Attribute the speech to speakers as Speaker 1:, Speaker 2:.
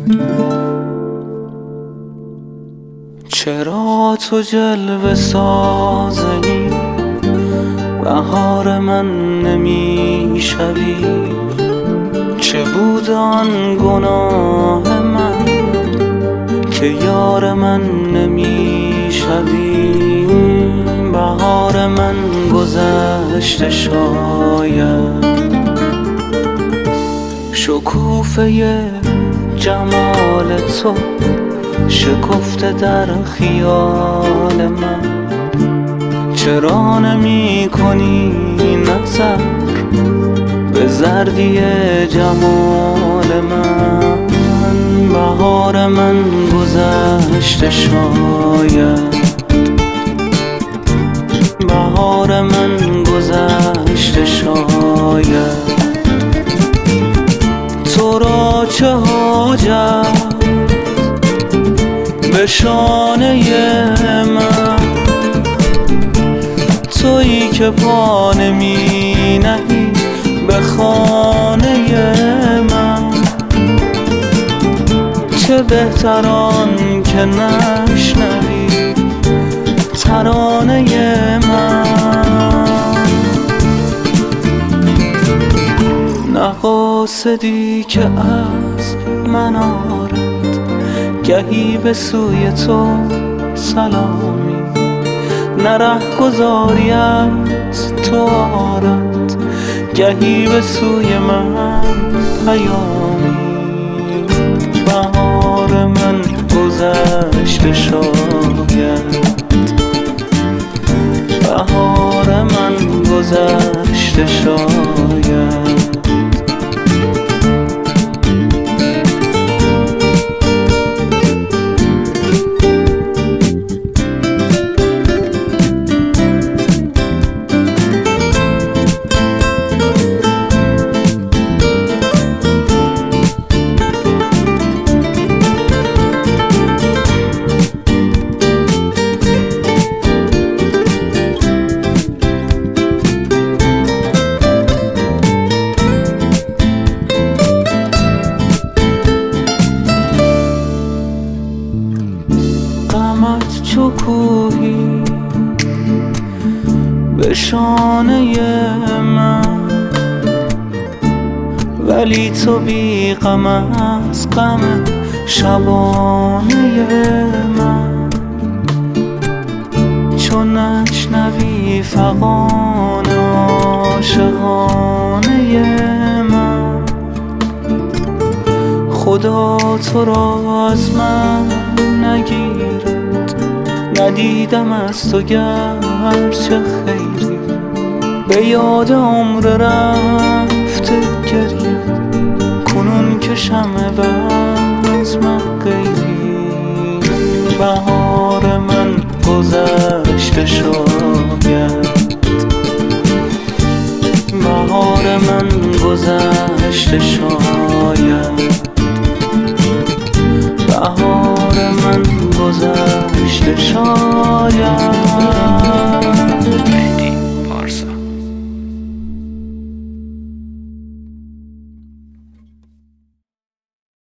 Speaker 1: چرا تو جلوه سازنی بهار من نمیشوی؟ چه بود آن گناه من که یار من نمیشوی؟ بهار من گذشته شاید شکوفه جمال تو شکفته در خیال من. چرا نمی کنی نظر به زردی جمال من؟ بهار من گذشته شاید بهار من گذشته شاید. تو را چه حاجت به شانه من؟ تویی که پا نمی نهی به خانه من. چه بهتر آن که نشنوی ترانه من. نه قاصدی که از من آرد گهی به سوی تو سلامی، نه رهگذاری از تو آرد گهی به سوی من پیامی. بهار من گذشته شاید بهار من گذشته شاید. غمت چو کوهی به شانه من، ولی تو بی غم از غم شبانه من. چون نشنوی فغان عاشقانه من، خدا تو را از من نگیرد. ندیدم از تو گرچه خیری به یاد عمر رفته گریه. کنون که شمع بزم غیری، بهار من گذشته شاید بهار من گذشته شاید بهار من گذشته شاید.